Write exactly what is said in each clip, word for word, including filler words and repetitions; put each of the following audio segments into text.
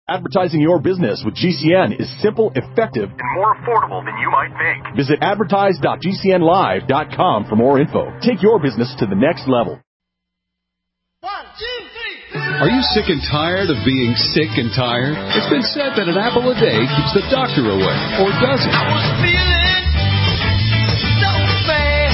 Advertising your business with G C N is simple, effective, and more affordable than you might think. Visit advertise dot g c n live dot com for more info. Take your business to the next level. One, two, three. Are you sick and tired of being sick and tired? It's been said that an apple a day keeps the doctor away, or does it? I was feeling so bad.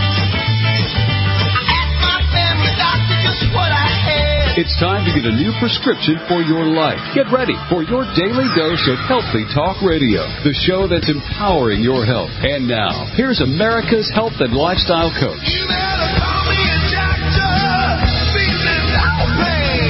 I asked my family doctor just what I had. It's time to get a new prescription for your life. Get ready for your daily dose of Healthy Talk Radio, the show that's empowering your health. And now, here's America's health and lifestyle coach. You better call me a doctor. Feeling no pain.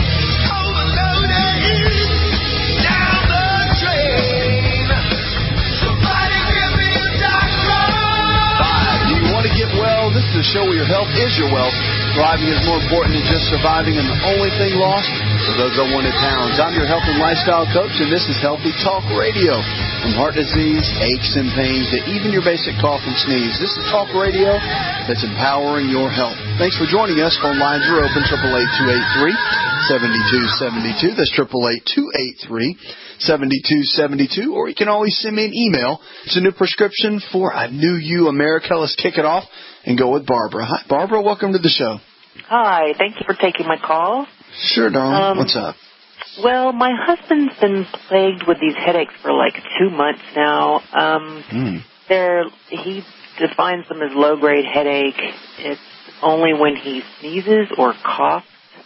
Overloaded. Down the drain. Somebody give me a doctor. Hi, do you want to get well? This is a show where your health is your wealth. Thriving is more important than just surviving, and the only thing lost are those unwanted pounds. I'm your health and lifestyle coach, and this is Healthy Talk Radio. From heart disease, aches and pains, to even your basic cough and sneeze, this is talk radio that's empowering your health. Thanks for joining us. Phone lines are open, eight eight eight, two eight three, seven two seven two. That's eight eight eight, two eight three, seven two seven two. Or you can always send me an email. It's a new prescription for a new you, America. Let's kick it off and go with Barbara. Hi, Barbara. Welcome to the show. Hi. Thank you for taking my call. Sure, darling. Um, What's up? Well, my husband's been plagued with these headaches for like two months now. Um, mm. They're, he defines them as low-grade headache. It's only when he sneezes or coughs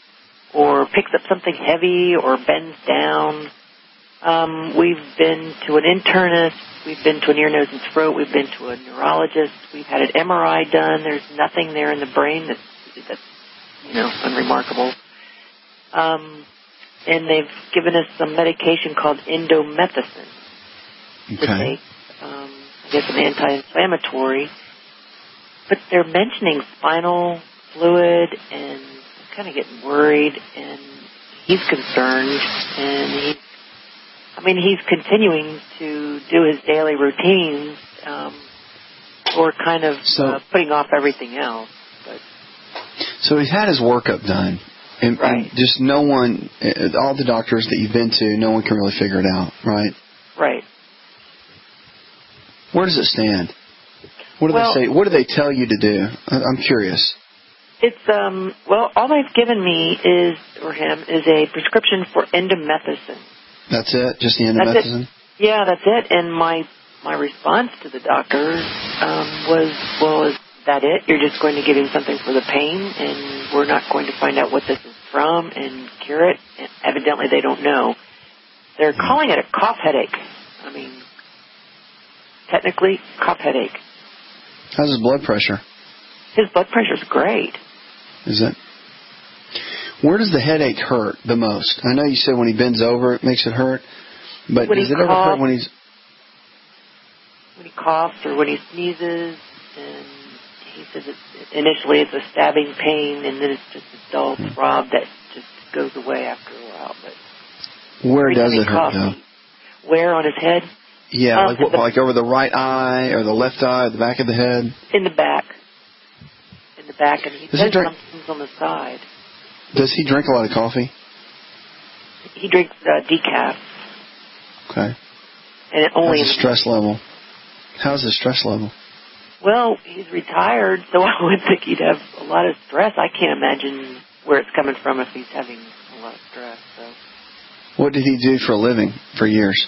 or picks up something heavy or bends down. Um, we've been to an internist. We've been to an ear, nose, and throat. We've been to a neurologist. We've had an M R I done. There's nothing there in the brain that's, that's you know, unremarkable. Um, and they've given us some medication called indomethacin okay. to take. Um, I guess an anti-inflammatory. But they're mentioning spinal fluid, and I'm kind of getting worried, and he's concerned, and he I mean, he's continuing to do his daily routines, um, or kind of so, uh, putting off everything else. But. So he's had his workup done, and, right. and just no one, all the doctors that you've been to, no one can really figure it out, right? Right. Where does it stand? What do well, they say? What do they tell you to do? I'm curious. It's um. Well, all they've given me is, or him, is a prescription for indomethacin. That's it? Just the indomethacin? Yeah, that's it. And my my response to the doctor um, was, well, is that it? You're just going to give him something for the pain, and we're not going to find out what this is from and cure it? And evidently, they don't know. They're mm-hmm. calling it a cough headache. I mean, technically, cough headache. How's his blood pressure? His blood pressure's great. Is it? Where does the headache hurt the most? I know you said when he bends over it makes it hurt, but when does it coughs, ever hurt when he's... When he coughs or when he sneezes, and he says it's, initially it's a stabbing pain, and then it's just a dull hmm. throb that just goes away after a while. But where does it hurt, though? Where on his head? Yeah, um, like what, the, like over the right eye or the left eye or the back of the head? In the back. In the back, and he does says he drink, something's on the side. Does he drink a lot of coffee? He drinks uh, decaf. Okay. And it only How's his stress level? How's his stress level? Well, he's retired, so I would think he'd have a lot of stress. I can't imagine where it's coming from if he's having a lot of stress. So. What did he do for a living for years?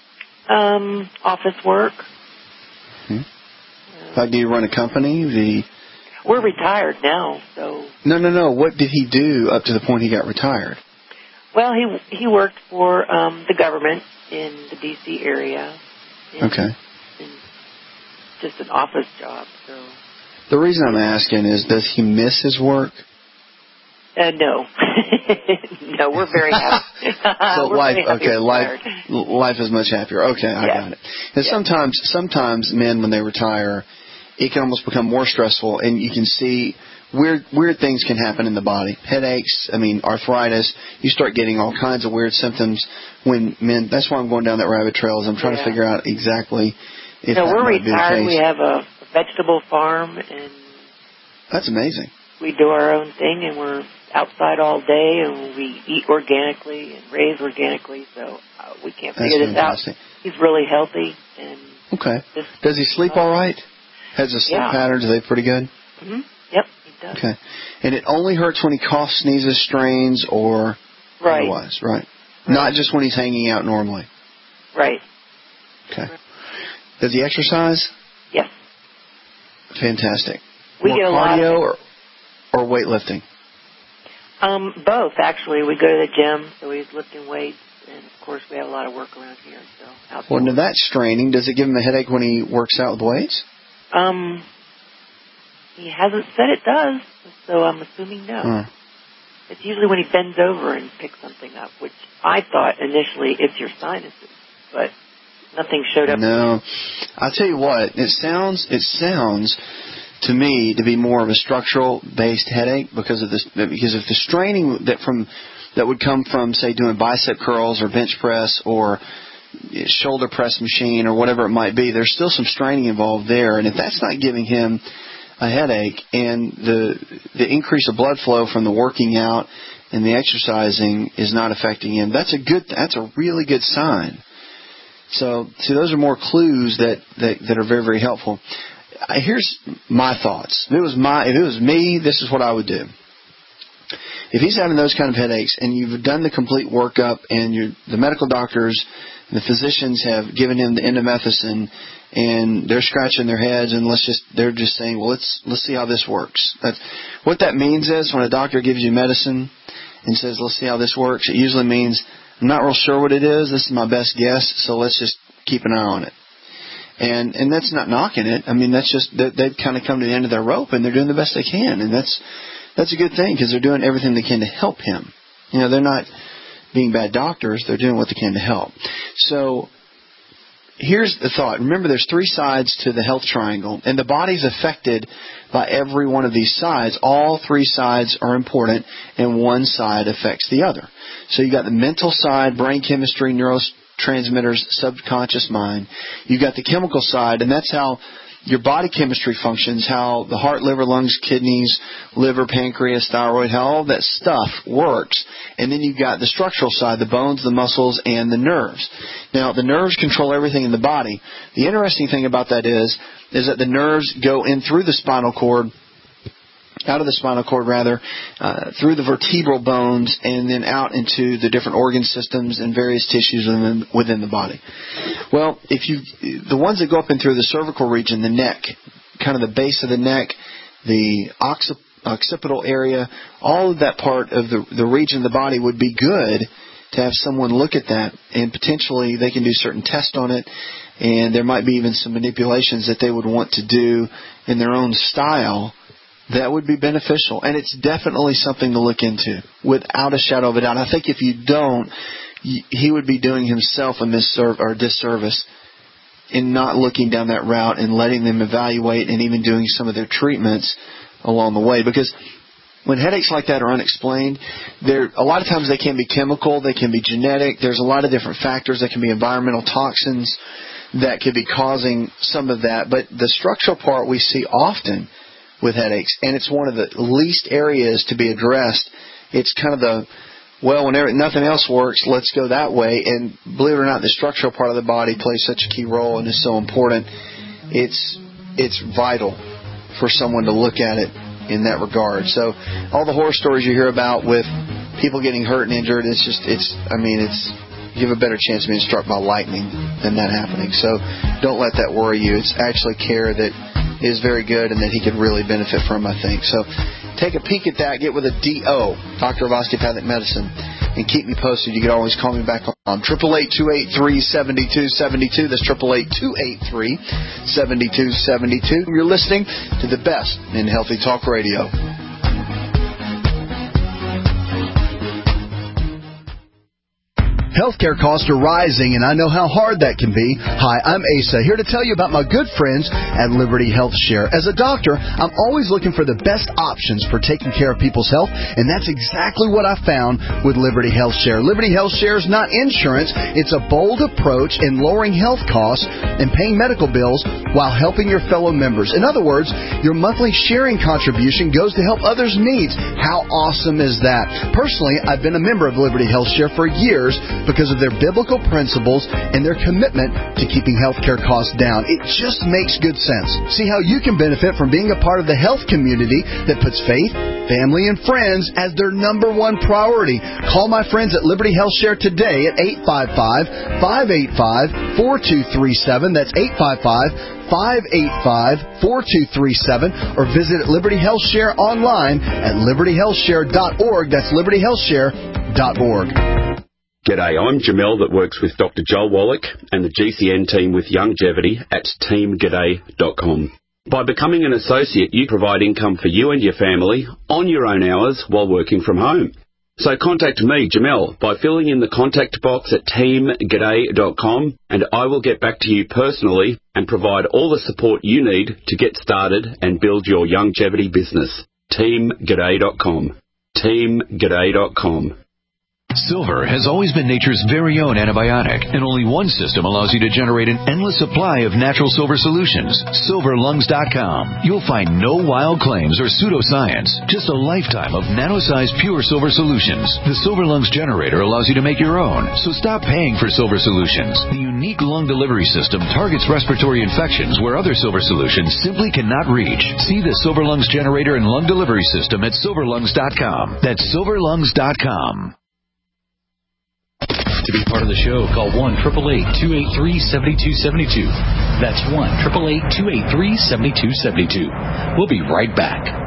Um, office work. Hmm. Uh, like, do you run a company? Did he... We're retired now, so... No, no, no. What did he do up to the point he got retired? Well, he he worked for um, the government in the D C area. In, okay. In just an office job, so... The reason I'm asking is, does he miss his work? Uh, no. No, we're very happy. So we're life, very happy okay, life, life is much happier. Okay, I yeah. got it. And yeah. sometimes, sometimes men, when they retire... it can almost become more stressful, and you can see weird weird things can happen in the body. Headaches, I mean, arthritis. You start getting all kinds of weird symptoms when men. That's why I'm going down that rabbit trail. Is I'm trying yeah. to figure out exactly if no, that we're might retired. be the case. We have a vegetable farm, and that's amazing. we do our own thing, and we're outside all day, and we eat organically and raise organically, so uh, we can't figure That's this fantastic. out. He's really healthy. And okay. Does he sleep all right? Has his sleep yeah. patterns, are they pretty good? Mm-hmm. Yep, he does. Okay. And it only hurts when he coughs, sneezes, strains, or right. otherwise, right? right? Not just when he's hanging out normally. Right. Okay. Does he exercise? Yes. Fantastic. We More get a cardio lot or, or weightlifting? Um, both, actually. We go to the gym, so he's lifting weights, and, of course, we have a lot of work around here. So outdoors. Well, now that's straining. Does it give him a headache when he works out with weights? Um, he hasn't said it does, so I'm assuming no. Huh. It's usually when he bends over and picks something up, which I thought initially it's your sinuses, but nothing showed up. No. I'll tell you what, it sounds, it sounds to me to be more of a structural-based headache because of this, because if the straining that from that would come from, say, doing bicep curls or bench press or shoulder press machine or whatever it might be, there's still some straining involved there, and if that's not giving him a headache and the the increase of blood flow from the working out and the exercising is not affecting him, that's a good, that's a really good sign. So, see, those are more clues that, that, that are very, very helpful. Here's my thoughts. If it was my, if it was me, this is what I would do. If he's having those kind of headaches and you've done the complete workup and you're, the medical doctors and the physicians have given him the indomethacin and they're scratching their heads and let's just, they're just saying, well, let's, let's see how this works. That's, what that means is when a doctor gives you medicine and says, let's see how this works, it usually means, I'm not real sure what it is. This is my best guess, so let's just keep an eye on it. And and that's not knocking it. I mean, that's just that they've kind of come to the end of their rope, and they're doing the best they can, and that's that's a good thing because they're doing everything they can to help him. You know, they're not being bad doctors; they're doing what they can to help. So here's the thought. Remember, there's three sides to the health triangle, and the body's affected by every one of these sides. All three sides are important, and one side affects the other. So you got the mental side, brain chemistry, neurotransmitters, subconscious mind. You got the chemical side, and that's how your body chemistry functions, how the heart, liver, lungs, kidneys, liver, pancreas, thyroid, how all that stuff works. And then you've got the structural side, the bones, the muscles, and the nerves. Now, the nerves control everything in the body. The interesting thing about that is, is that the nerves go in through the spinal cord, out of the spinal cord rather, uh, through the vertebral bones, and then out into the different organ systems and various tissues within, within the body. Well, if you, the ones that go up in through the cervical region, the neck, kind of the base of the neck, the occiput, occipital area, all of that part of the, the region of the body would be good to have someone look at that, and potentially they can do certain tests on it, and there might be even some manipulations that they would want to do in their own style that would be beneficial. And it's definitely something to look into, without a shadow of a doubt. I think if you don't, he would be doing himself a misserv- or disservice in not looking down that route and letting them evaluate and even doing some of their treatments along the way. Because when headaches like that are unexplained, there a lot of times they can be chemical, they can be genetic. There's a lot of different factors. That can be environmental toxins that could be causing some of that. But the structural part we see often with headaches, and it's one of the least areas to be addressed. It's kind of the, well, whenever nothing else works, let's go that way. And believe it or not, the structural part of the body plays such a key role and is so important. It's it's vital for someone to look at it in that regard. So all the horror stories you hear about with people getting hurt and injured, it's just, it's, I mean, it's, you have a better chance of being struck by lightning than that happening. So don't let that worry you. It's actually care that is very good and that he could really benefit from, I think. So take a peek at that. Get with a D O, Doctor of Osteopathic Medicine, and keep me posted. You can always call me back on eight eight eight, two eight three, seven two seven two. That's eight eight eight, two eight three, seven two seven two. You're listening to the best in Healthy Talk Radio. Healthcare costs are rising, and I know how hard that can be. Hi, I'm Asa, here to tell you about my good friends at Liberty Health Share. As a doctor, I'm always looking for the best options for taking care of people's health, and that's exactly what I found with Liberty Health Share. Liberty Health Share is not insurance. It's a bold approach in lowering health costs and paying medical bills while helping your fellow members. In other words, your monthly sharing contribution goes to help others' needs. How awesome is that? Personally, I've been a member of Liberty Health Share for years because of their biblical principles and their commitment to keeping healthcare costs down. It just makes good sense. See how you can benefit from being a part of the health community that puts faith, family, and friends as their number one priority. Call my friends at Liberty Health Share today at eight five five, five eight five, four two three seven. That's eight five five, five eight five, four two three seven, or visit Liberty Health Share online at liberty health share dot org. That's liberty health share dot org. G'day, I'm Jamel that works with Doctor Joel Wallach and the G C N team with Longevity at team g'day dot com. By becoming an associate, you provide income for you and your family on your own hours while working from home. So contact me, Jamel, by filling in the contact box at team g'day dot com, and I will get back to you personally and provide all the support you need to get started and build your longevity business. team g'day dot com. team g'day dot com. Silver has always been nature's very own antibiotic, and only one system allows you to generate an endless supply of natural silver solutions. silver lungs dot com. You'll find no wild claims or pseudoscience, just a lifetime of nano-sized pure silver solutions. The Silver Lungs generator allows you to make your own, so stop paying for silver solutions. The unique lung delivery system targets respiratory infections where other silver solutions simply cannot reach. See the Silver Lungs generator and lung delivery system at silver lungs dot com. That's silver lungs dot com. To be part of the show, call one eight eight eight, two eight three, seven two seven two. That's one eight eight eight, two eight three, seven two seven two. We'll be right back.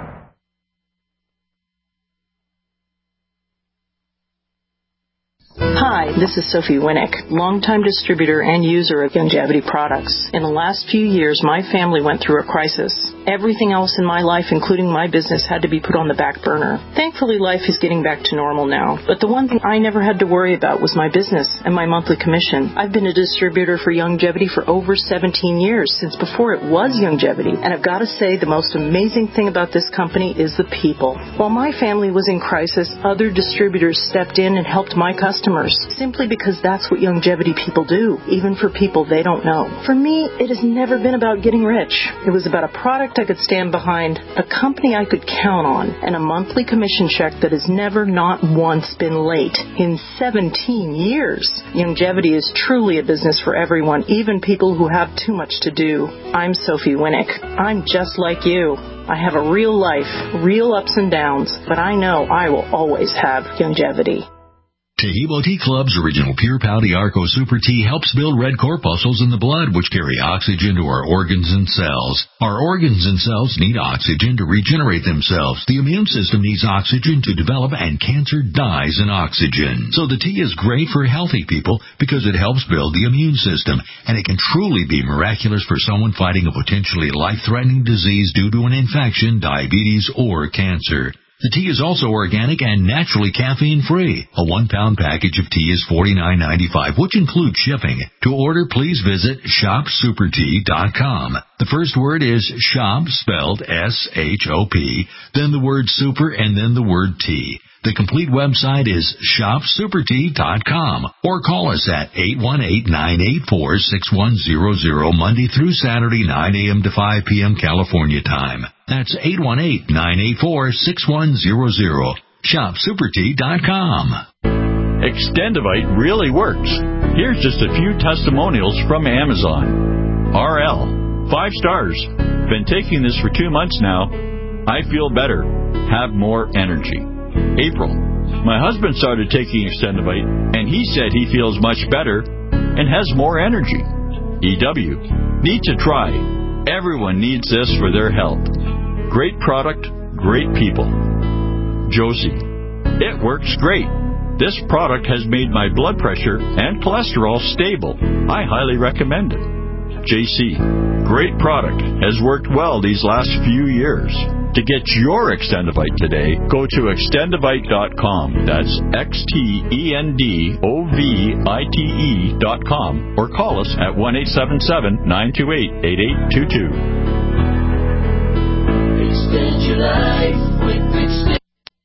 Hi, this is Sophie Winnick, longtime distributor and user of Longevity products. In the last few years, my family went through a crisis. Everything else in my life, including my business, had to be put on the back burner. Thankfully, life is getting back to normal now. But the one thing I never had to worry about was my business and my monthly commission. I've been a distributor for Longevity for over seventeen years, since before it was Longevity. And I've got to say, the most amazing thing about this company is the people. While my family was in crisis, other distributors stepped in and helped my customers, simply because that's what Longevity people do, even for people they don't know. For me, it has never been about getting rich. It was about a product I could stand behind, a company I could count on, and a monthly commission check that has never, not once, been late in seventeen years. Longevity is truly a business for everyone, even people who have too much to do. I'm Sophie Winnick. I'm just like you. I have a real life, real ups and downs, but I know I will always have Longevity. Taheebo Tea Club's original Pure Pouty Arco Super Tea helps build red corpuscles in the blood, which carry oxygen to our organs and cells. Our organs and cells need oxygen to regenerate themselves. The immune system needs oxygen to develop, and cancer dies in oxygen. So the tea is great for healthy people because it helps build the immune system, and it can truly be miraculous for someone fighting a potentially life-threatening disease due to an infection, diabetes, or cancer. The tea is also organic and naturally caffeine-free. A one-pound package of tea is forty-nine ninety-five, which includes shipping. To order, please visit shop super tea dot com. The first word is shop, spelled S H O P, then the word super, and then the word tea. The complete website is shop super tea dot com, or call us at eight one eight, nine eight four, six one zero zero Monday through Saturday, nine a.m. to five p.m. California time. That's eight one eight, nine eight four, six one zero zero. shop super tea dot com. Extendivite really works. Here's just a few testimonials from Amazon. R L, five stars. Been taking this for two months now. I feel better. Have more energy. April, my husband started taking Extendivite, and he said he feels much better and has more energy. E W, need to try. Everyone needs this for their health. Great product, great people. Josie, it works great. This product has made my blood pressure and cholesterol stable. I highly recommend it. J C, great product, has worked well these last few years. To get your Extendivite today, go to extendivite dot com. That's X T E N D O V I T E dot com, or call us at one eight seven seven, nine two eight, eight eight two two. Extend your life with Extend.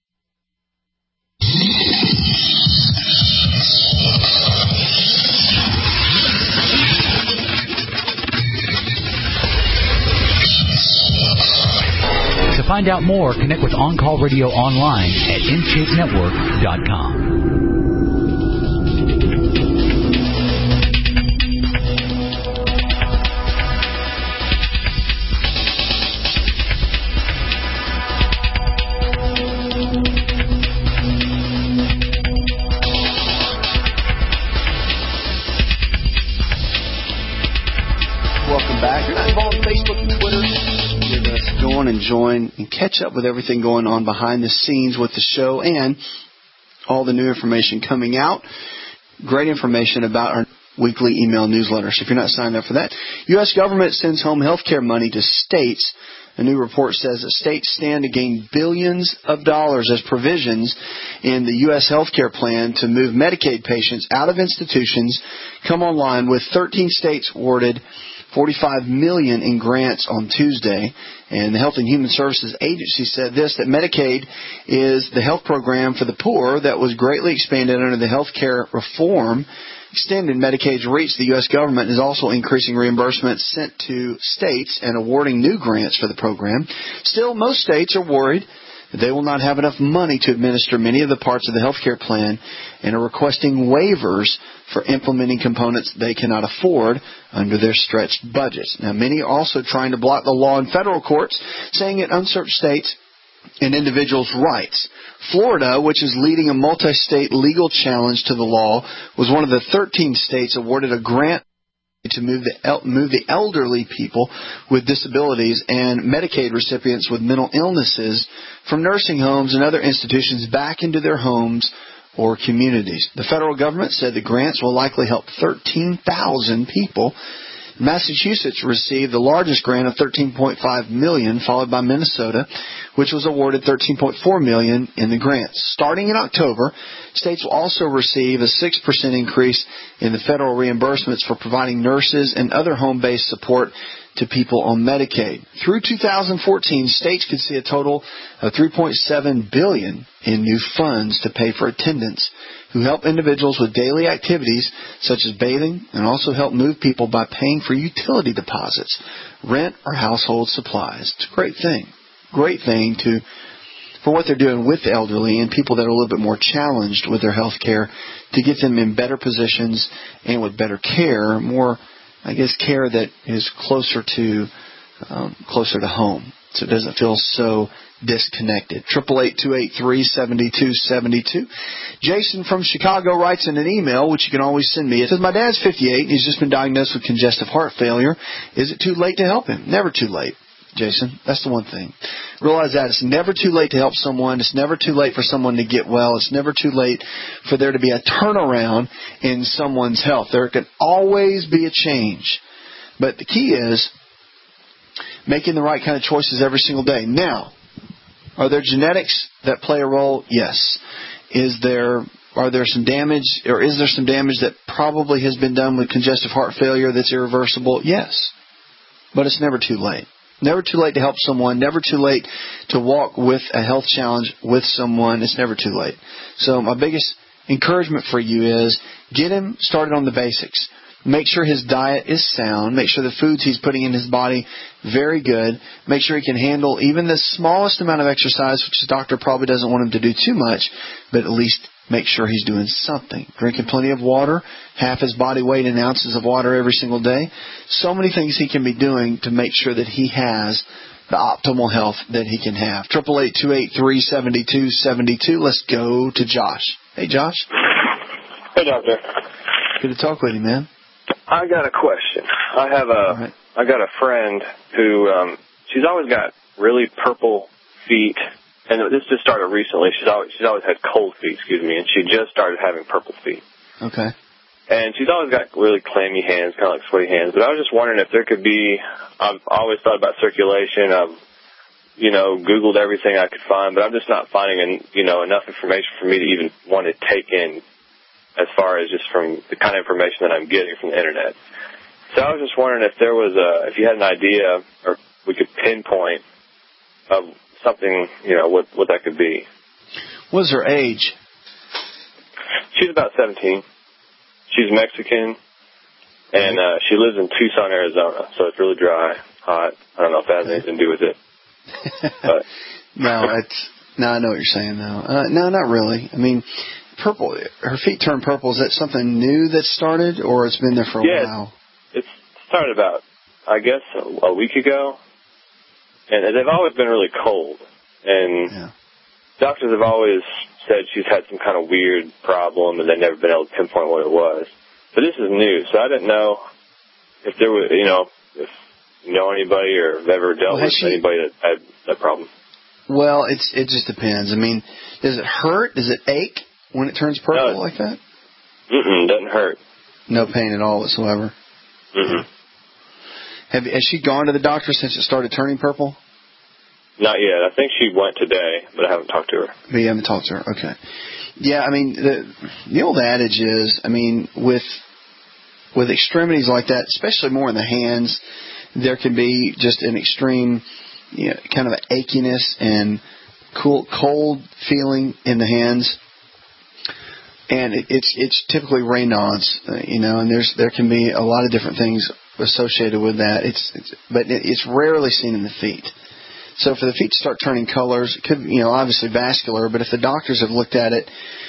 To find out more, connect with On Call Radio online at in shape network dot com. Welcome back. You're not involved in Facebook and Twitter. Give us go on and join and catch up with everything going on behind the scenes with the show and all the new information coming out. Great information about our weekly email newsletter. So if you're not signed up for that, U S government sends home health care money to states. A new report says that states stand to gain billions of dollars as provisions in the U S health care plan to move Medicaid patients out of institutions come online, with thirteen states awarded forty-five million dollars in grants on Tuesday. And the Health and Human Services Agency said this, that Medicaid is the health program for the poor that was greatly expanded under the health care reform. Extending Medicaid's reach, the U S government is also increasing reimbursements sent to states and awarding new grants for the program. Still, most states are worried that they will not have enough money to administer many of the parts of the health care plan and are requesting waivers for implementing components they cannot afford under their stretched budgets. Now, many are also trying to block the law in federal courts, saying it unserved states and individuals' rights. Florida, which is leading a multi-state legal challenge to the law, was one of the thirteen states awarded a grant to move the el- move the elderly people with disabilities and Medicaid recipients with mental illnesses from nursing homes and other institutions back into their homes or communities. The federal government said the grants will likely help thirteen thousand people. Massachusetts received the largest grant of thirteen point five million dollars, followed by Minnesota, which was awarded thirteen point four million dollars in the grants. Starting in October, states will also receive a six percent increase in the federal reimbursements for providing nurses and other home-based support to people on Medicaid. Through two thousand fourteen, states could see a total of three point seven billion dollars in new funds to pay for attendants who help individuals with daily activities such as bathing, and also help move people by paying for utility deposits, rent, or household supplies. It's a great thing. Great thing to for what they're doing with the elderly and people that are a little bit more challenged with their health care, to get them in better positions and with better care, more, I guess, care that is closer to um, closer to home, so it doesn't feel so disconnected. Triple eight two eight three seventy two seventy two. Jason from Chicago writes in an email, which you can always send me. It says, my dad's fifty-eight and he's just been diagnosed with congestive heart failure. Is it too late to help him? Never too late, Jason. That's the one thing. Realize that it's never too late to help someone. It's never too late for someone to get well. It's never too late for there to be a turnaround in someone's health. There can always be a change. But the key is making the right kind of choices every single day. Now, are there genetics that play a role? Yes. Is there are there some damage, or is there some damage that probably has been done with congestive heart failure that's irreversible? Yes. But it's never too late. Never too late to help someone. Never too late to walk with a health challenge with someone. It's never too late. So my biggest encouragement for you is get him started on the basics. Make sure his diet is sound. Make sure the foods he's putting in his body very good. Make sure he can handle even the smallest amount of exercise, which the doctor probably doesn't want him to do too much, but at least make sure he's doing something. Drinking plenty of water, half his body weight in ounces of water every single day. So many things he can be doing to make sure that he has the optimal health that he can have. Triple eight two eight three seventy two seventy two. Let's go to Josh. Hey, Josh. Hey, doctor. Good to talk with you, man. I got a question. I have a, right. I got a friend who, um, she's always got really purple feet, and this just started recently. She's always, she's always had cold feet, excuse me, and she just started having purple feet. Okay. And she's always got really clammy hands, kind of like sweaty hands. But I was just wondering if there could be, I've always thought about circulation. I've you know, Googled everything I could find, but I'm just not finding, you know, enough information for me to even want to take in as far as just from the kind of information that I'm getting from the Internet. So I was just wondering if there was a, if you had an idea or we could pinpoint of something, you know, what, what that could be. What's her age? She's about seventeen. She's Mexican, and uh, she lives in Tucson, Arizona, so it's really dry, hot. I don't know if that has anything to do with it. But. no, it's no. I know what you're saying, though. Uh, no, not really. I mean, purple. Her feet turn purple. Is that something new that started, or it's been there for a yeah, while? It's started about, I guess, a, a week ago, and they've always been really cold. And yeah. doctors have always said she's had some kind of weird problem, and they've never been able to pinpoint what it was. But this is new, so I didn't know if there was, you know, if you know anybody or have ever dealt well, with she, anybody that had that problem. Well, it's it just depends. I mean, does it hurt? Does it ache when it turns purple no, like that? Mm-mm, doesn't hurt. No pain at all whatsoever. Mm-mm. Have has she gone to the doctor since it started turning purple? Not yet. I think she went today, but I haven't talked to her. But you haven't talked to her. Okay. Yeah, I mean, the the old adage is, I mean, with with extremities like that, especially more in the hands, there can be just an extreme, you know, kind of an achiness and cool, cold feeling in the hands. And it, it's it's typically Raynaud's, uh, you know, and there's there can be a lot of different things associated with that. It's, it's but it's rarely seen in the feet. So for the feet to start turning colors, it could, you know, obviously vascular, but if the doctors have looked at it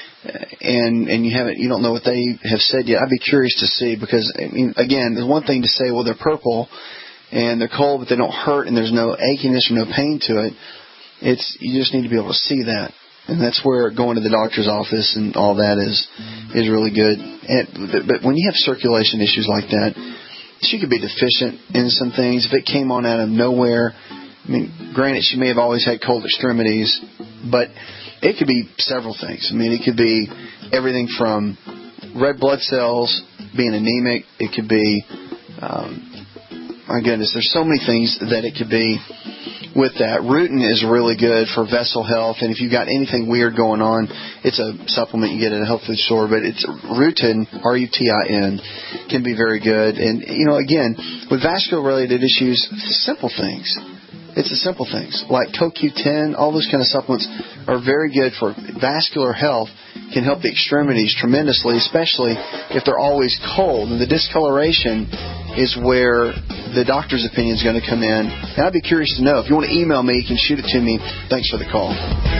and and you haven't, you don't know what they have said yet, I'd be curious to see, because, I mean, again, there's one thing to say, well, they're purple and they're cold, but they don't hurt and there's no achiness or no pain to it. It's, you just need to be able to see that. And that's where going to the doctor's office and all that is, is really good. And, but when you have circulation issues like that, she could be deficient in some things. If it came on out of nowhere, I mean, granted, she may have always had cold extremities, but it could be several things. I mean, it could be everything from red blood cells being anemic. It could be, um, my goodness, there's so many things that it could be with that. Rutin is really good for vessel health, and if you've got anything weird going on, it's a supplement you get at a health food store, but it's Rutin, R U T I N, can be very good. And, you know, again, with vascular-related issues, simple things. It's the simple things like C O Q ten, all those kind of supplements are very good for vascular health, can help the extremities tremendously, especially if they're always cold. And the discoloration is where the doctor's opinion is going to come in. And I'd be curious to know. If you want to email me, you can shoot it to me. Thanks for the call.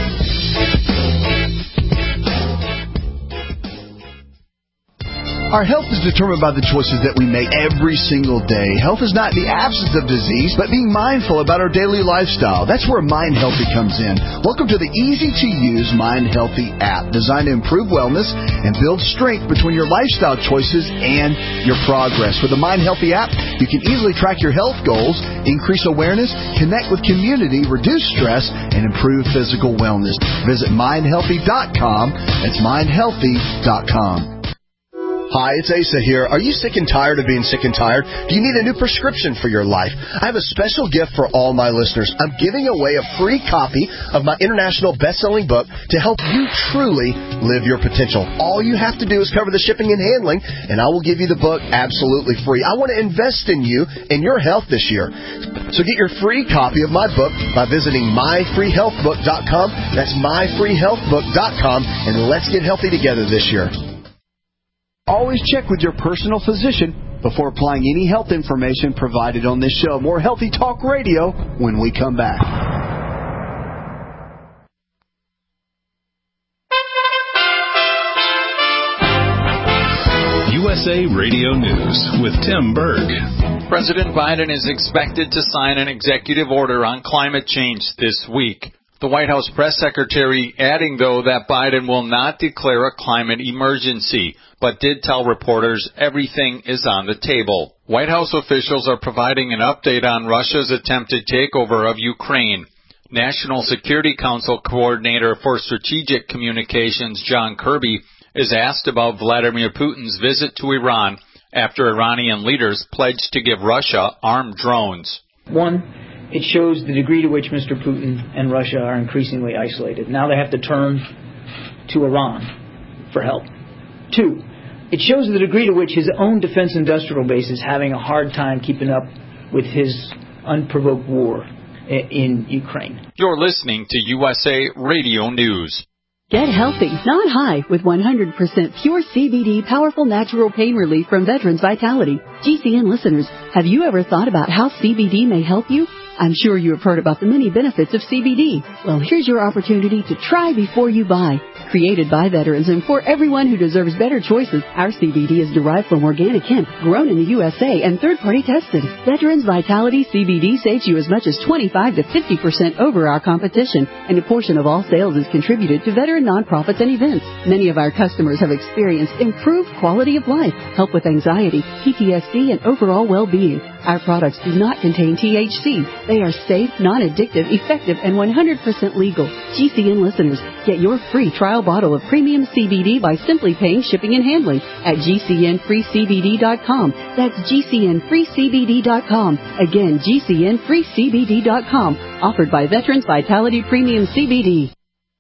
Our health is determined by the choices that we make every single day. Health is not the absence of disease, but being mindful about our daily lifestyle. That's where Mind Healthy comes in. Welcome to the easy-to-use Mind Healthy app, designed to improve wellness and build strength between your lifestyle choices and your progress. With the Mind Healthy app, you can easily track your health goals, increase awareness, connect with community, reduce stress, and improve physical wellness. Visit mind healthy dot com. That's mind healthy dot com. Hi, it's Asa here. Are you sick and tired of being sick and tired? Do you need a new prescription for your life? I have a special gift for all my listeners. I'm giving away a free copy of my international best-selling book to help you truly live your potential. All you have to do is cover the shipping and handling, and I will give you the book absolutely free. I want to invest in you and your health this year. So get your free copy of my book by visiting my free health book dot com. That's my free health book dot com, and let's get healthy together this year. Always check with your personal physician before applying any health information provided on this show. More Healthy Talk Radio when we come back. U S A Radio News with Tim Berg. President Biden is expected to sign an executive order on climate change this week. The White House press secretary adding, though, that Biden will not declare a climate emergency, but did tell reporters everything is on the table. White House officials are providing an update on Russia's attempted takeover of Ukraine. National Security Council Coordinator for Strategic Communications John Kirby is asked about Vladimir Putin's visit to Iran after Iranian leaders pledged to give Russia armed drones. One, it shows the degree to which Mister Putin and Russia are increasingly isolated. Now they have to turn to Iran for help. Two, it shows the degree to which his own defense industrial base is having a hard time keeping up with his unprovoked war in Ukraine. You're listening to U S A Radio News. Get healthy, not high, with one hundred percent pure C B D powerful natural pain relief from Veterans Vitality. G C N listeners, have you ever thought about how C B D may help you? I'm sure you have heard about the many benefits of C B D. Well, here's your opportunity to try before you buy. Created by veterans and for everyone who deserves better choices, our C B D is derived from organic hemp, grown in the U S A and third-party tested. Veterans Vitality C B D saves you as much as twenty-five to fifty percent over our competition, and a portion of all sales is contributed to veteran nonprofits and events. Many of our customers have experienced improved quality of life, help with anxiety, P T S D, and overall well-being. Our products do not contain T H C. They are safe, non-addictive, effective, and one hundred percent legal. G C N listeners, get your free trial bottle of premium C B D by simply paying shipping and handling at G C N free C B D dot com. That's G C N free C B D dot com. Again, G C N free C B D dot com. Offered by Veterans Vitality Premium C B D.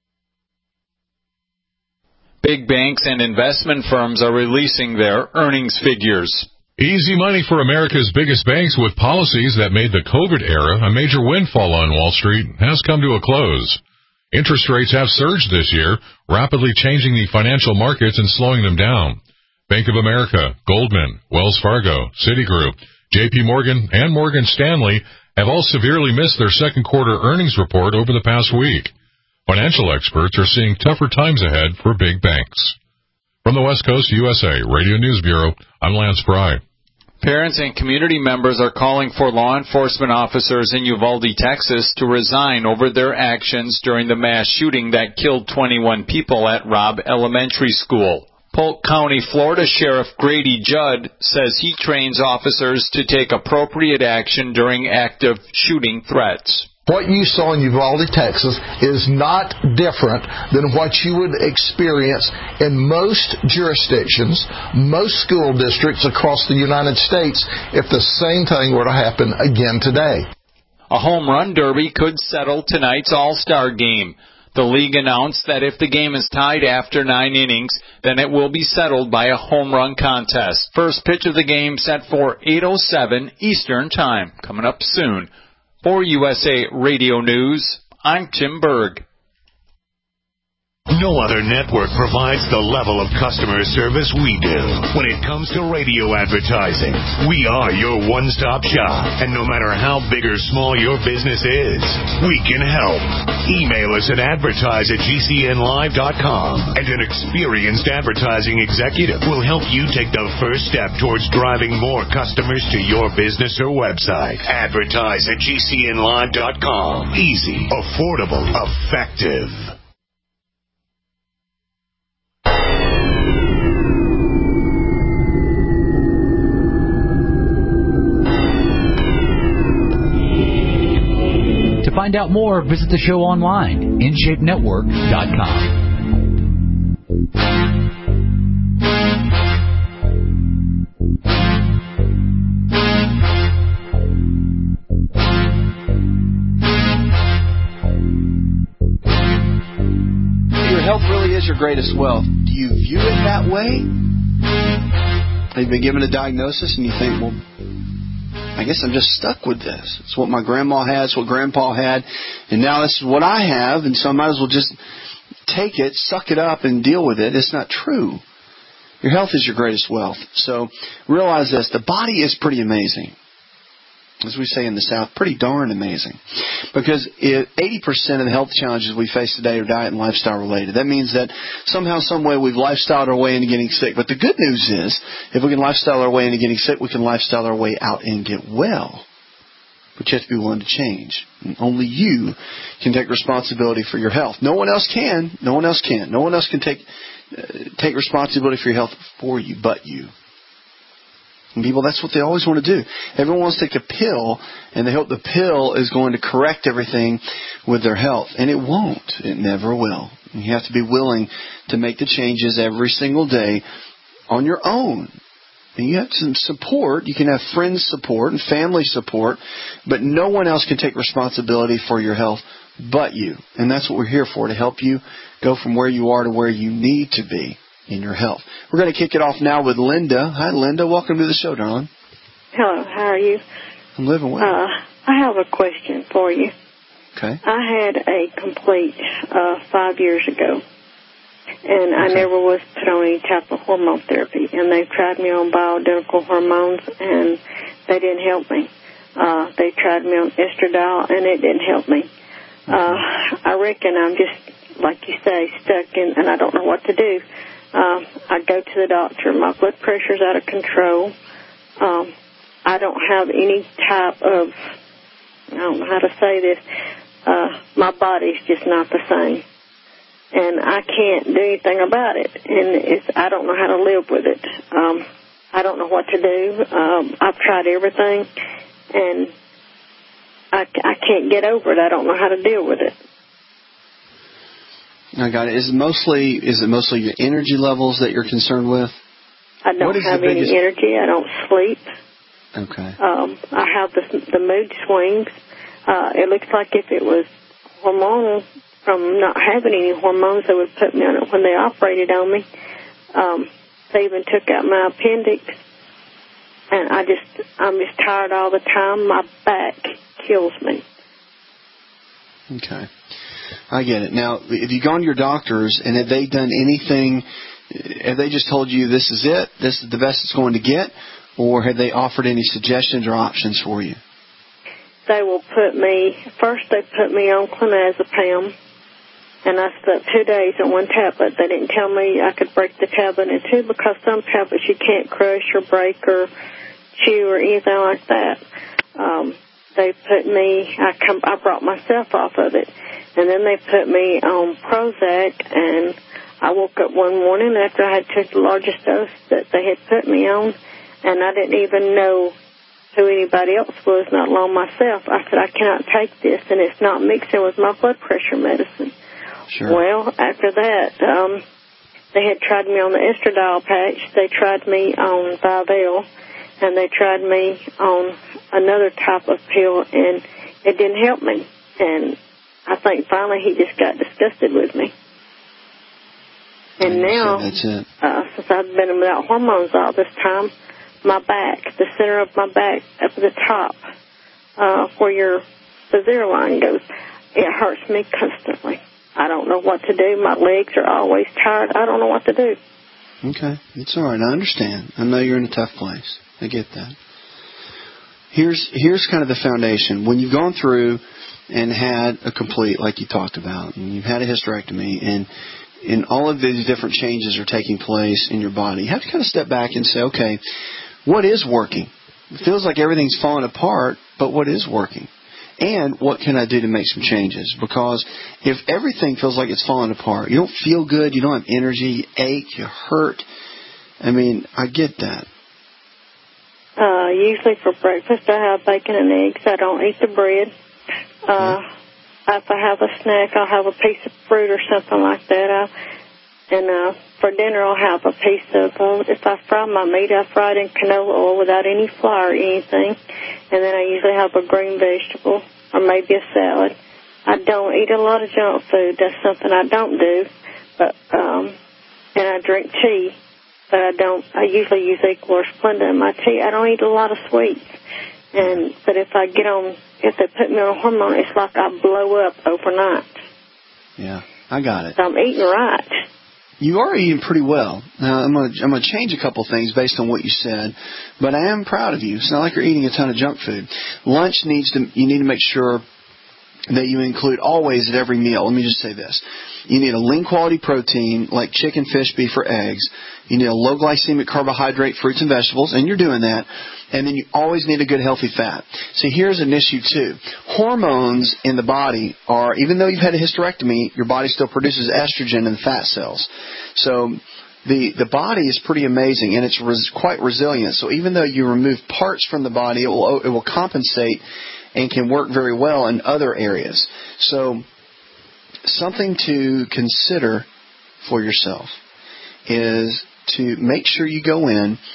Big banks and investment firms are releasing their earnings figures. Easy money for America's biggest banks with policies that made the COVID era a major windfall on Wall Street has come to a close. Interest rates have surged this year, rapidly changing the financial markets and slowing them down. Bank of America, Goldman, Wells Fargo, Citigroup, J P Morgan, and Morgan Stanley have all severely missed their second quarter earnings report over the past week. Financial experts are seeing tougher times ahead for big banks. From the West Coast U S A Radio News Bureau, I'm Lance Fry. Parents and community members are calling for law enforcement officers in Uvalde, Texas, to resign over their actions during the mass shooting that killed twenty-one people at Robb Elementary School. Polk County, Florida Sheriff Grady Judd says he trains officers to take appropriate action during active shooting threats. What you saw in Uvalde, Texas is not different than what you would experience in most jurisdictions, most school districts across the United States if the same thing were to happen again today. A home run derby could settle tonight's All-Star game. The league announced that if the game is tied after nine innings, then it will be settled by a home run contest. First pitch of the game set for eight oh seven Eastern Time. Coming up soon. For U S A Radio News, I'm Tim Berg. No other network provides the level of customer service we do. When it comes to radio advertising, we are your one-stop shop. And no matter how big or small your business is, we can help. Email us at advertise at G C N live dot com. And an experienced advertising executive will help you take the first step towards driving more customers to your business or website. Advertise at G C N live dot com. Easy, affordable, effective. To find out more, visit the show online, in shape network dot com. Your health really is your greatest wealth. Do you view it that way? Have you been given a diagnosis and you think, well, I guess I'm just stuck with this. It's what my grandma had, it's what grandpa had, and now this is what I have, and so I might as well just take it, suck it up, and deal with it. It's not true. Your health is your greatest wealth. So realize this. The body is pretty amazing. As we say in the South, pretty darn amazing. Because eighty percent of the health challenges we face today are diet and lifestyle related. That means that somehow, some way, we've lifestyled our way into getting sick. But the good news is, if we can lifestyle our way into getting sick, we can lifestyle our way out and get well. But you have to be willing to change. And only you can take responsibility for your health. No one else can. No one else can. No one else can take uh, take responsibility for your health for you but you. And people, that's what they always want to do. Everyone wants to take a pill, and they hope the pill is going to correct everything with their health. And it won't. It never will. And you have to be willing to make the changes every single day on your own. And you have some support. You can have friends support and family support, but no one else can take responsibility for your health but you. And that's what we're here for, to help you go from where you are to where you need to be in your health. We're going to kick it off now with Linda. Hi, Linda. Welcome to the show, darling. Hello. How are you? I'm living well. Uh, I have a question for you. Okay. I had a complete uh, five years ago, and I never was put on any type of hormone therapy. And they tried me on bioidentical hormones, and they didn't help me. Uh, they tried me on estradiol, and it didn't help me. Uh, I reckon I'm just, like you say, stuck in, and I don't know what to do. Um, I go to the doctor. My blood pressure's out of control. Um, I don't have any type of, I don't know how to say this, uh, my body's just not the same. And I can't do anything about it. And it's, I don't know how to live with it. Um, I don't know what to do. Um, I've tried everything, and I, I can't get over it. I don't know how to deal with it. I got it. Is it mostly, is it mostly your energy levels that you're concerned with? I don't have any biggest... energy. I don't sleep. Okay. Um, I have the, the mood swings. Uh, it looks like if it was hormonal from not having any hormones, they would put me on it when they operated on me. Um, they even took out my appendix. And I just, I'm just tired all the time. My back kills me. Okay. I get it. Now, have you gone to your doctors, and have they done anything? Have they just told you this is it, this is the best it's going to get, or have they offered any suggestions or options for you? They will put me, first they put me on clonazepam, and I slept two days on one tablet. They didn't tell me I could break the tablet in two, because some tablets you can't crush or break or chew or anything like that. Um, they put me, I, come, I brought myself off of it, and then they put me on Prozac, and I woke up one morning after I had took the largest dose that they had put me on, and I didn't even know who anybody else was, not alone myself. I said, I cannot take this, and it's not mixing with my blood pressure medicine. Sure. Well, after that, um, they had tried me on the estradiol patch. They tried me on Vivel, and they tried me on another type of pill, and it didn't help me. And I think finally he just got disgusted with me. And now, that's it. Uh, since I've been without hormones all this time, my back, the center of my back, up at the top, uh, where your the zero line goes, it hurts me constantly. I don't know what to do. My legs are always tired. I don't know what to do. Okay. It's all right. I understand. I know you're in a tough place. I get that. Here's here's kind of the foundation. When you've gone through and had a complete, like you talked about, and you've had a hysterectomy, and and all of these different changes are taking place in your body, you have to kind of step back and say, okay, what is working? It feels like everything's falling apart, but what is working? And what can I do to make some changes? Because if everything feels like it's falling apart, you don't feel good, you don't have energy, you ache, you hurt. I mean, I get that. Uh, usually for breakfast I have bacon and eggs. I don't eat the bread. Uh, if I have a snack, I'll have a piece of fruit or something like that. I, and uh, for dinner I'll have a piece of, uh, if I fry my meat, I fry it in canola oil without any flour or anything. And then I usually have a green vegetable or maybe a salad. I don't eat a lot of junk food. That's something I don't do. But um, and I drink tea. But I don't, I usually use Equal or Splenda in my tea. I don't eat a lot of sweets. And, but if I get on, if they put me on a hormone, it's like I blow up overnight. Yeah, I got it. So I'm eating right. You are eating pretty well. Now, I'm going to I'm going to change a couple things based on what you said, but I am proud of you. It's not like you're eating a ton of junk food. Lunch needs to, you need to make sure that you include always at every meal. Let me just say this. You need a lean quality protein like chicken, fish, beef, or eggs. You need a low glycemic carbohydrate, fruits and vegetables, and you're doing that. And then you always need a good healthy fat. See, here's an issue too. Hormones in the body are, even though you've had a hysterectomy, your body still produces estrogen in the fat cells. So the the body is pretty amazing, and it's res, quite resilient. So even though you remove parts from the body, it will it will compensate and can work very well in other areas. So something to consider for yourself is to make sure you go in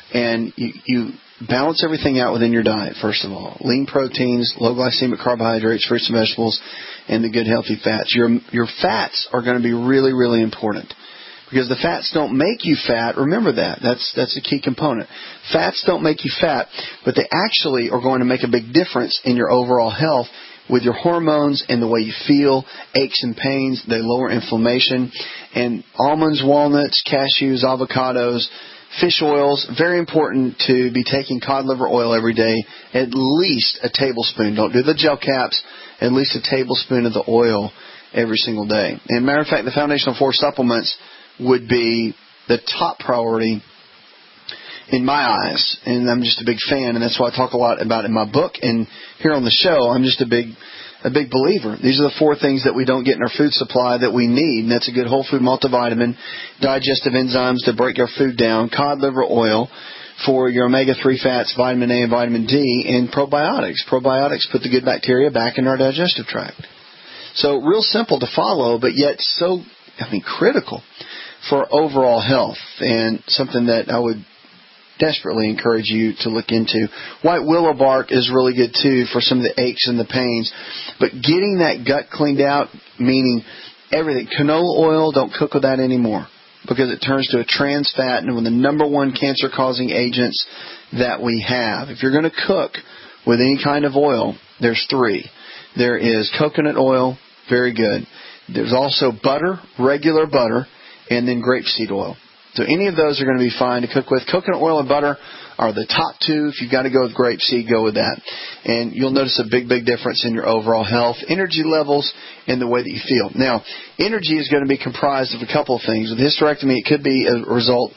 and you, you balance everything out within your diet, first of all. Lean proteins, low glycemic carbohydrates, fruits and vegetables, and the good healthy fats. Your, your fats are going to be really, really important. Because the fats don't make you fat. Remember that. That's that's a key component. Fats don't make you fat, but they actually are going to make a big difference in your overall health with your hormones and the way you feel, aches and pains. They lower inflammation. And almonds, walnuts, cashews, avocados, fish oils, very important to be taking cod liver oil every day, at least a tablespoon. Don't do the gel caps, at least a tablespoon of the oil every single day. And matter of fact, the Foundational Four supplements would be the top priority in my eyes. And I'm just a big fan, and that's why I talk a lot about in my book and here on the show. I'm just a big a big believer. These are the four things that we don't get in our food supply that we need, and that's a good whole food multivitamin, digestive enzymes to break our food down, cod liver oil for your omega three fats, vitamin A and vitamin D, and probiotics. Probiotics put the good bacteria back in our digestive tract. So real simple to follow, but yet so, I mean, critical for overall health, and something that I would desperately encourage you to look into. White willow bark is really good too for some of the aches and the pains. But getting that gut cleaned out, meaning everything. Canola oil, don't cook with that anymore because it turns to a trans fat and one of the number one cancer-causing agents that we have. If you're going to cook with any kind of oil, there's three. There is coconut oil, very good. There's also butter, regular butter, and then grapeseed oil. So any of those are going to be fine to cook with. Coconut oil and butter are the top two. If you've got to go with grapeseed, go with that. And you'll notice a big, big difference in your overall health, energy levels, and the way that you feel. Now, energy is going to be comprised of a couple of things. With hysterectomy, it could be a result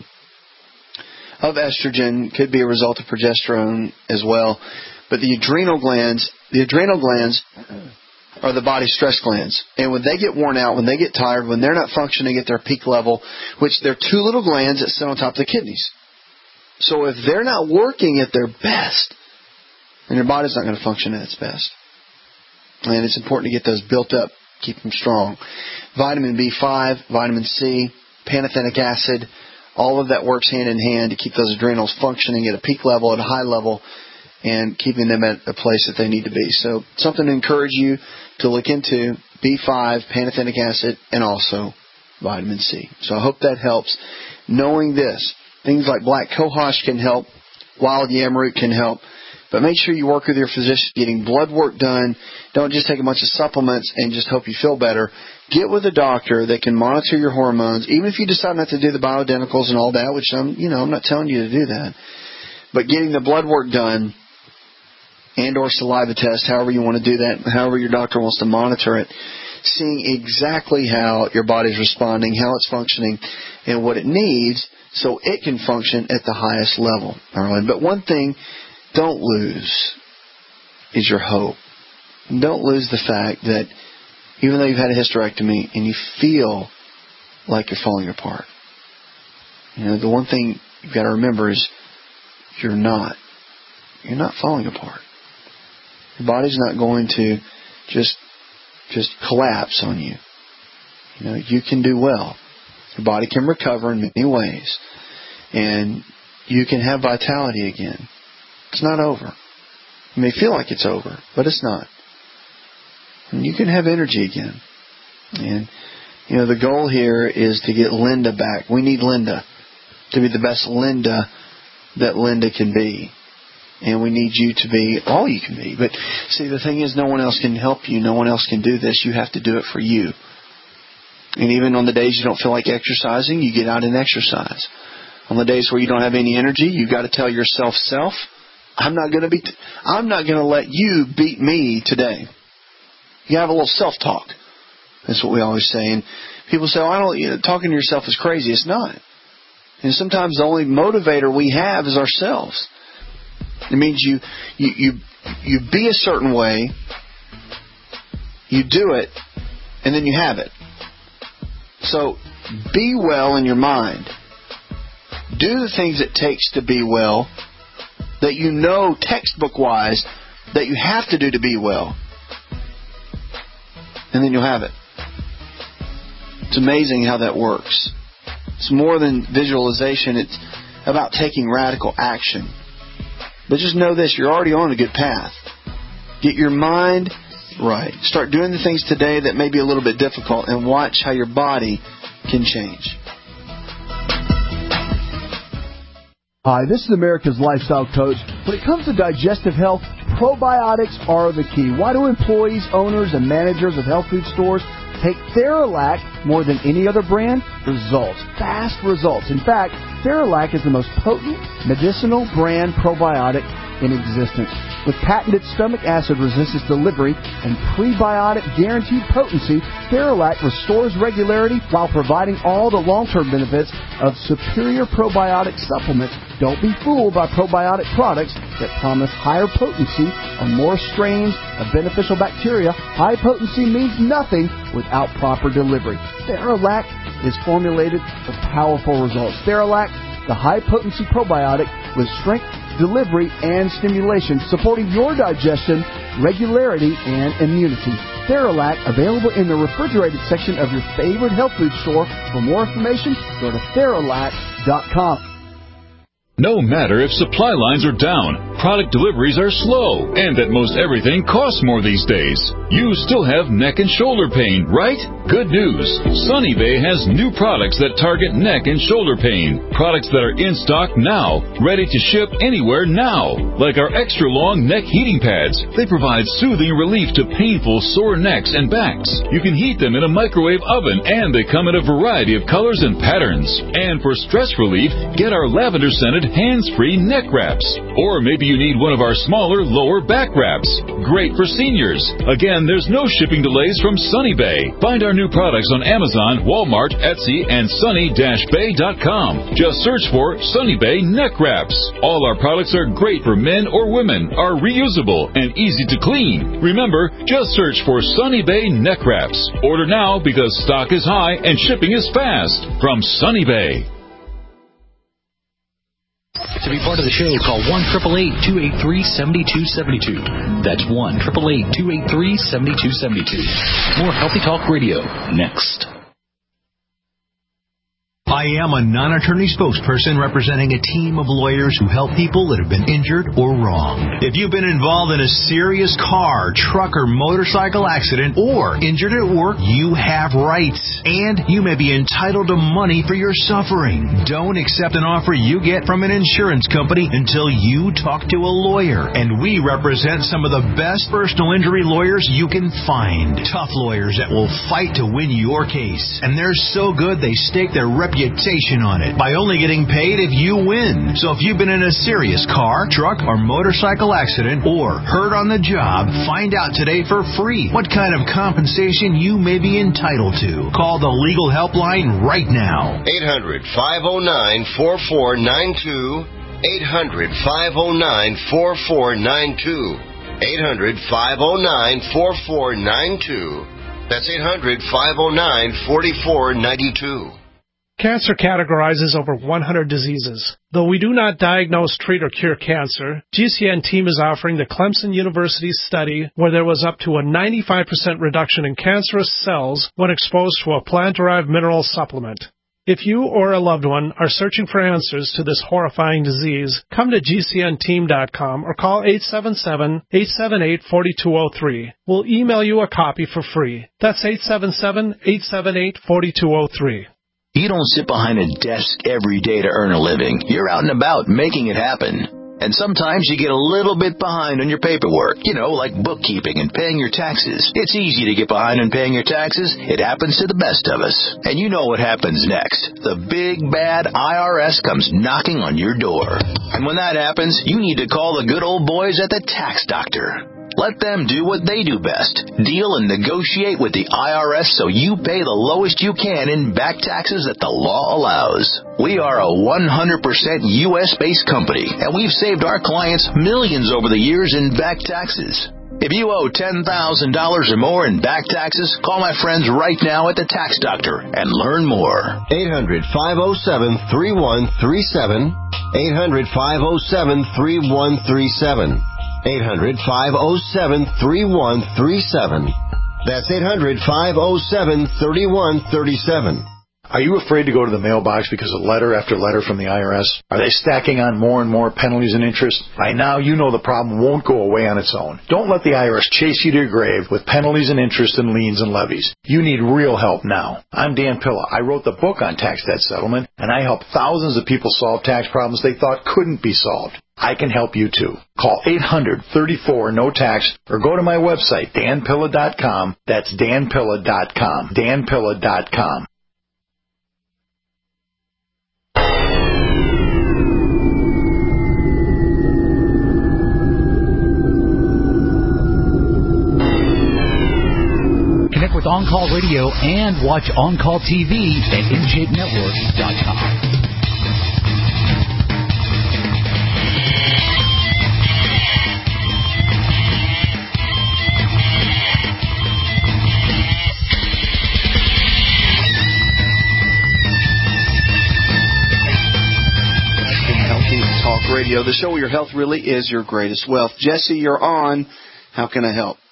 of estrogen, could be a result of progesterone as well. But the adrenal glands, the adrenal glands are the body's stress glands. And when they get worn out, when they get tired, when they're not functioning at their peak level, which they're two little glands that sit on top of the kidneys. So if they're not working at their best, then your body's not going to function at its best. And it's important to get those built up, keep them strong. Vitamin B five, vitamin C, pantothenic acid, all of that works hand in hand to keep those adrenals functioning at a peak level, at a high level, and keeping them at a place that they need to be. So something to encourage you to look into, B five, pantothenic acid, and also vitamin C. So I hope that helps. Knowing this, things like black cohosh can help, wild yam root can help, but make sure you work with your physician, getting blood work done. Don't just take a bunch of supplements and just hope you feel better. Get with a doctor that can monitor your hormones, even if you decide not to do the bioidenticals and all that, which I'm, you know, I'm not telling you to do that. But getting the blood work done, and or saliva test, however you want to do that, however your doctor wants to monitor it, seeing exactly how your body's responding, how it's functioning, and what it needs so it can function at the highest level. All right. But one thing, don't lose is your hope. Don't lose the fact that even though you've had a hysterectomy and you feel like you're falling apart, you know, the one thing you've got to remember is you're not. You're not falling apart. Your body's not going to just just collapse on you. You know, you can do well. Your body can recover in many ways. And you can have vitality again. It's not over. You may feel like it's over, but it's not. And you can have energy again. And, you know, the goal here is to get Linda back. We need Linda to be the best Linda that Linda can be. And we need you to be all you can be. But see, the thing is, no one else can help you. No one else can do this. You have to do it for you. And even on the days you don't feel like exercising, you get out and exercise. On the days where you don't have any energy, you've got to tell yourself, self, I'm not going to be, t- I'm not going to let you beat me today. You have a little self-talk. That's what we always say. And people say, oh, I don't, you know, talking to yourself is crazy. It's not. And sometimes the only motivator we have is ourselves. It means you, you, you, you be a certain way, you do it, and then you have it. So be well in your mind. Do the things it takes to be well that you know textbook-wise that you have to do to be well. And then you'll have it. It's amazing how that works. It's more than visualization. It's about taking radical action. But just know this, you're already on a good path. Get your mind right. Start doing the things today that may be a little bit difficult and watch how your body can change. Hi, this is America's Lifestyle Coach. When it comes to digestive health, probiotics are the key. Why do employees, owners, and managers of health food stores take Theralac more than any other brand? Results. Fast results. In fact, Theralac is the most potent medicinal brand probiotic in existence. With patented stomach acid resistance delivery and prebiotic guaranteed potency, Theralac restores regularity while providing all the long-term benefits of superior probiotic supplements. Don't be fooled by probiotic products that promise higher potency or more strains of beneficial bacteria. High potency means nothing without proper delivery. Theralac is formulated for powerful results. Theralac, the high-potency probiotic with strength, delivery, and stimulation, supporting your digestion, regularity, and immunity. Theralac, available in the refrigerated section of your favorite health food store. For more information, go to Theralac dot com. No matter if supply lines are down, product deliveries are slow, and that most everything costs more these days, you still have neck and shoulder pain, right? Good news. Sunny Bay has new products that target neck and shoulder pain. Products that are in stock now, ready to ship anywhere now. Like our extra long neck heating pads. They provide soothing relief to painful sore necks and backs. You can heat them in a microwave oven, and they come in a variety of colors and patterns. And for stress relief, get our lavender scented hands-free neck wraps. Or maybe you need one of our smaller lower back wraps. Great for seniors. Again, there's no shipping delays from Sunny Bay. Find our new products on Amazon, Walmart, Etsy, and sunny dash bay dot com. Just search for Sunny Bay neck wraps. All our products are great for men or women, are reusable, and easy to clean. Remember, just search for Sunny Bay neck wraps. Order now because stock is high and shipping is fast. From Sunny Bay. To be part of the show, call one eight eight eight, two eight three, seven two seven two. That's one eight eight eight, two eight three, seven two seven two. More Healthy Talk Radio next. I am a non-attorney spokesperson representing a team of lawyers who help people that have been injured or wronged. If you've been involved in a serious car, truck, or motorcycle accident or injured at work, you have rights, and you may be entitled to money for your suffering. Don't accept an offer you get from an insurance company until you talk to a lawyer, and we represent some of the best personal injury lawyers you can find. Tough lawyers that will fight to win your case, and they're so good they stake their reputation on it by only getting paid if you win. So if you've been in a serious car, truck, or motorcycle accident or hurt on the job, find out today for free what kind of compensation you may be entitled to. Call the legal helpline right now. eight hundred, five oh nine, four four nine two. eight hundred, five oh nine, four four nine two. eight hundred, five oh nine, four four nine two. That's eight hundred, five oh nine, four four nine two. Cancer categorizes over one hundred diseases. Though we do not diagnose, treat, or cure cancer, G C N team is offering the Clemson University study where there was up to a ninety-five percent reduction in cancerous cells when exposed to a plant-derived mineral supplement. If you or a loved one are searching for answers to this horrifying disease, come to G C N team dot com or call eight seven seven, eight seven eight, four two zero three. We'll email you a copy for free. That's eight seven seven, eight seven eight, four two zero three. You don't sit behind a desk every day to earn a living. You're out and about making it happen. And sometimes you get a little bit behind on your paperwork, you know, like bookkeeping and paying your taxes. It's easy to get behind on paying your taxes. It happens to the best of us. And you know what happens next. The big, bad I R S comes knocking on your door. And when that happens, you need to call the good old boys at the Tax Doctor. Let them do what they do best. Deal and negotiate with the I R S so you pay the lowest you can in back taxes that the law allows. We are a one hundred percent U S-based company, and we've saved our clients millions over the years in back taxes. If you owe ten thousand dollars or more in back taxes, call my friends right now at the Tax Doctor and learn more. eight hundred, five oh seven, three one three seven. eight hundred, five oh seven, three one three seven. eight hundred, five oh seven, three one three seven. That's eight hundred, five oh seven, three one three seven. Are you afraid to go to the mailbox because of letter after letter from the I R S? Are they stacking on more and more penalties and interest? By now, you know the problem won't go away on its own. Don't let the I R S chase you to your grave with penalties and interest and liens and levies. You need real help now. I'm Dan Pilla. I wrote the book on tax debt settlement, and I help thousands of people solve tax problems they thought couldn't be solved. I can help you too. Call eight hundred, thirty-four, no tax or go to my website, dan pilla dot com. That's dan pilla dot com. dan pilla dot com. Connect with On Call Radio and watch On Call T V at in shape network dot com. Talk Radio, the show where your health really is your greatest wealth. Jesse, you're on. How can I help?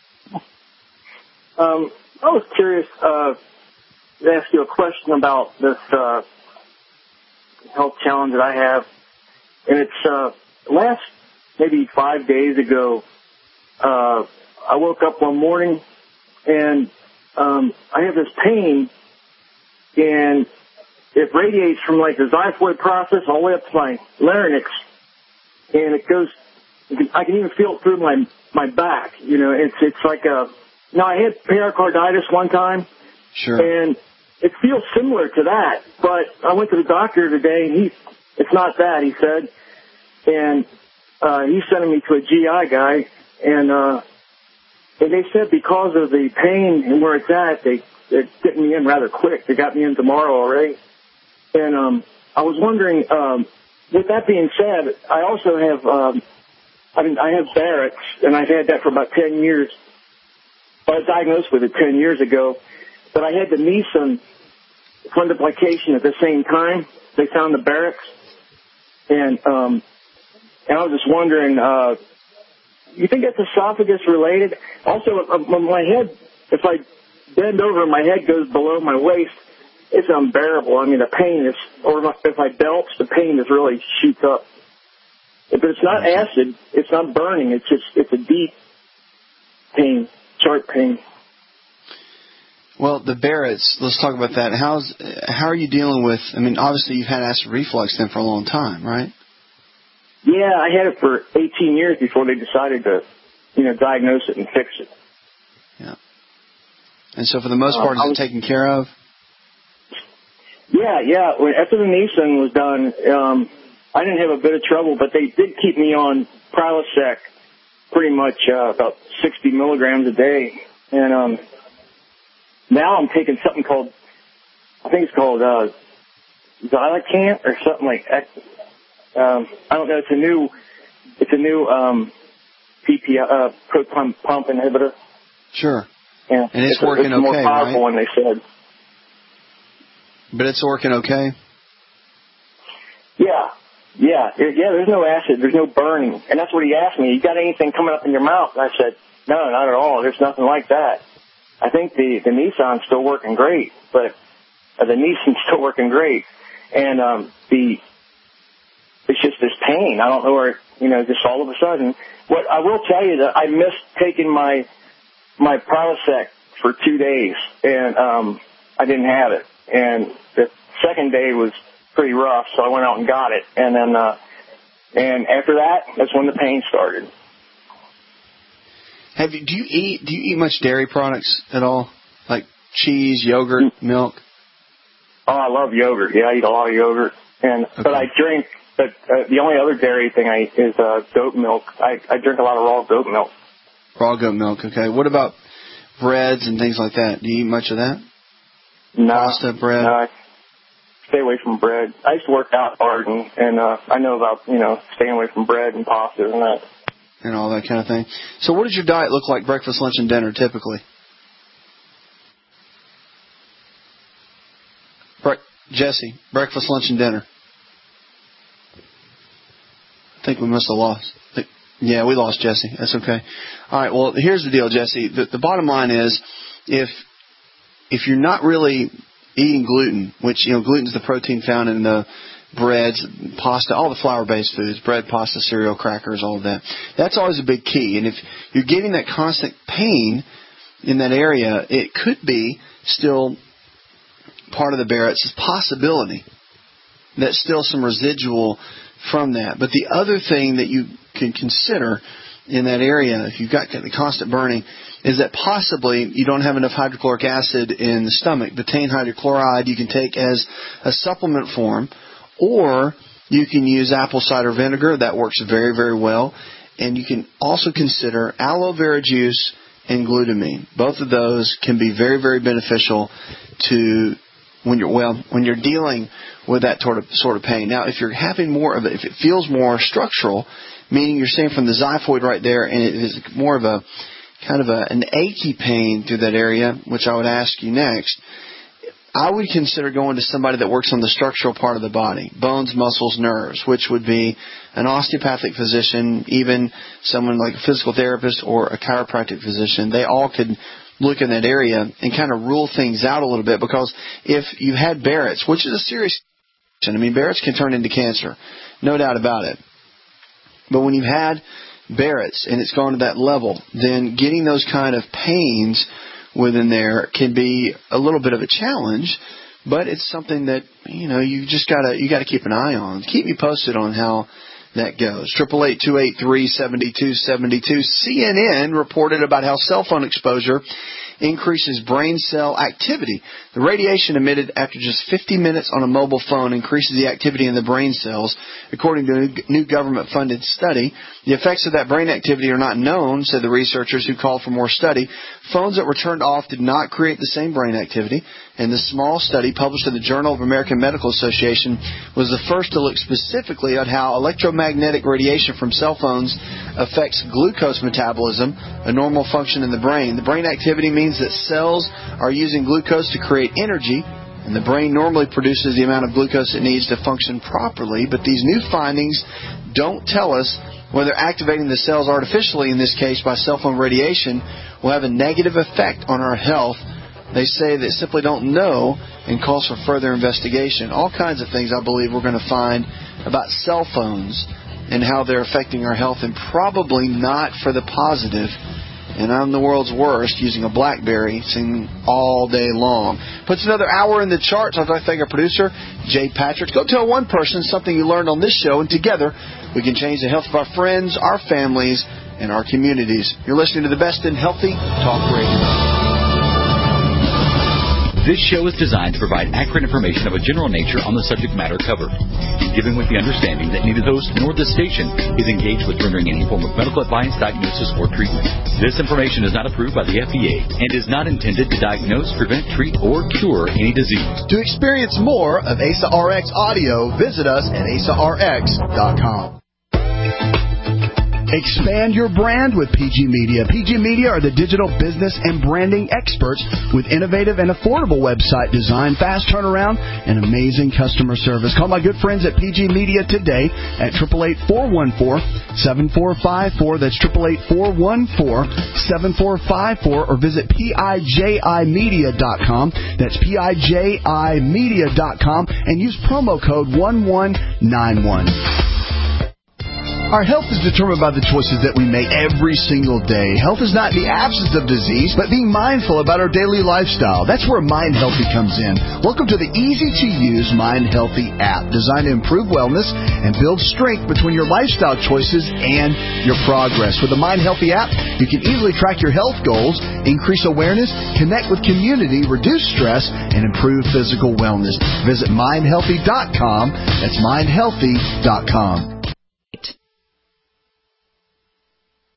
Um, I was curious uh, to ask you a question about this uh, health challenge that I have. And it's uh, last maybe five days ago, uh, I woke up one morning and um, I have this pain, and it radiates from like the xiphoid process all the way up to my larynx, and it goes. I can even feel it through my my back. You know, it's it's like a. Now I had pericarditis one time, sure, and it feels similar to that. But I went to the doctor today, and he, it's not that, he said, and uh, he's sending me to a G I guy, and uh, and they said because of the pain and where it's at, they they're getting me in rather quick. They got me in tomorrow already. And um, I was wondering, um, with that being said, I also have, um, I mean, I have Barrett's, and I've had that for about ten years. I was diagnosed with it ten years ago, but I had the Neeson fundoplication at the same time. They found the Barrett's, and um, and I was just wondering, uh, you think that's esophagus related? Also, uh, my head, if I bend over, my head goes below my waist. It's unbearable. I mean, the pain is, or if I belch, the pain is really shoots up. But it's not acid. It's not burning. It's just, it's a deep pain, sharp pain. Well, the Barrett's, let's talk about that. How's, how are you dealing with, I mean, obviously you've had acid reflux then for a long time, right? Yeah, I had it for eighteen years before they decided to, you know, diagnose it and fix it. Yeah. And so for the most part, uh, is it taken care of? Yeah, yeah. After the Neeson was done, um, I didn't have a bit of trouble, but they did keep me on Prilosec pretty much uh, about sixty milligrams a day. And um, now I'm taking something called, I think it's called uh, Xylacant or something like that. Um, I don't know. It's a new, it's a new um, P P I, uh, proton pump inhibitor. Sure. Yeah. And it's, it's working it's okay, more powerful right? than they said. But it's working okay? Yeah. Yeah. Yeah, there's no acid. There's no burning. And that's what he asked me. You got anything coming up in your mouth? And I said, no, not at all. There's nothing like that. I think the, the Nissan's still working great, but uh, the Neeson's still working great. And um, the it's just this pain. I don't know where, you know, just all of a sudden. What I will tell you that I missed taking my my Prilosec for two days, and um, I didn't have it. And the second day was pretty rough, so I went out and got it. And then, uh, and after that, that's when the pain started. Have you, do you eat, do you eat much dairy products at all? Like cheese, yogurt, mm. milk? Oh, I love yogurt. Yeah, I eat a lot of yogurt. And, okay. But I drink, but uh, the only other dairy thing I eat is, uh, goat milk. I, I drink a lot of raw goat milk. Raw goat milk, okay. What about breads and things like that? Do you eat much of that? No, Pasta, bread? No, I stay away from bread. I used to work out hard, and, and uh, I know about, you know, staying away from bread and pasta and that. And all that kind of thing. So what does your diet look like, breakfast, lunch, and dinner, typically? Bre- Jesse, breakfast, lunch, and dinner. I think we must have lost. Yeah, we lost Jesse. That's okay. All right, well, here's the deal, Jesse. The, the bottom line is, if... If you're not really, eating gluten, which, you know, gluten is the protein found in the breads, pasta, all the flour-based foods, bread, pasta, cereal, crackers, all of that. That's always a big key. And if you're getting that constant pain in that area, it could be still part of the Barrett's possibility. That's still some residual from that. But the other thing that you can consider in that area, if you've got the constant burning, is that possibly you don't have enough hydrochloric acid in the stomach. Betaine hydrochloride you can take as a supplement form, or you can use apple cider vinegar. That works very, very well. And you can also consider aloe vera juice and glutamine. Both of those can be very, very beneficial to when you're well when you're dealing with that sort of sort of pain. Now, if you're having more of it, if it feels more structural, meaning you're saying from the xiphoid right there, and it is more of a kind of a, an achy pain through that area, which I would ask you next, I would consider going to somebody that works on the structural part of the body, bones, muscles, nerves, which would be an osteopathic physician, even someone like a physical therapist or a chiropractic physician. They all could look in that area and kind of rule things out a little bit, because if you've had Barrett's, which is a serious condition, I mean, Barrett's can turn into cancer, no doubt about it. But when you've had Barrett's and it's gone to that level, then getting those kind of pains within there can be a little bit of a challenge, but it's something that, you know, you just gotta you gotta keep an eye on. Keep me posted on how that goes. Triple eight two eight three seventy two seventy two. C N N reported about how cell phone exposure increases brain cell activity. The radiation emitted after just fifty minutes on a mobile phone increases the activity in the brain cells, according to a new government-funded study. The effects of that brain activity are not known, said the researchers who called for more study. Phones that were turned off did not create the same brain activity, and the small study published in the Journal of American Medical Association was the first to look specifically at how electromagnetic radiation from cell phones affects glucose metabolism, a normal function in the brain. The brain activity means that cells are using glucose to create energy, and the brain normally produces the amount of glucose it needs to function properly. But these new findings don't tell us whether activating the cells artificially, in this case by cell phone radiation, will have a negative effect on our health. They say they simply don't know and calls for further investigation. All kinds of things I believe we're going to find about cell phones and how they're affecting our health, and probably not for the positive. And I'm the world's worst using a BlackBerry, singing all day long. Puts another hour in the charts. I'd like to thank our producer, Jay Patrick. Go tell one person something you learned on this show, and together we can change the health of our friends, our families, and our communities. You're listening to the best in healthy talk radio. This show is designed to provide accurate information of a general nature on the subject matter covered, given with the understanding that neither host nor the station is engaged with rendering any form of medical advice, diagnosis, or treatment. This information is not approved by the F D A and is not intended to diagnose, prevent, treat, or cure any disease. To experience more of A S A R X audio, visit us at A S A R X dot com. Expand your brand with P G Media. P G Media are the digital business and branding experts with innovative and affordable website design, fast turnaround, and amazing customer service. Call my good friends at P G Media today at eight eight eight, four one four, seven four five four. That's eight eight eight, four one four, seven four five four, or visit P I J I media dot com. That's P I J I media dot com, and use promo code one one nine one. Our health is determined by the choices that we make every single day. Health is not the absence of disease, but being mindful about our daily lifestyle. That's where Mind Healthy comes in. Welcome to the easy-to-use Mind Healthy app, designed to improve wellness and build strength between your lifestyle choices and your progress. With the Mind Healthy app, you can easily track your health goals, increase awareness, connect with community, reduce stress, and improve physical wellness. Visit mind healthy dot com. That's mind healthy dot com.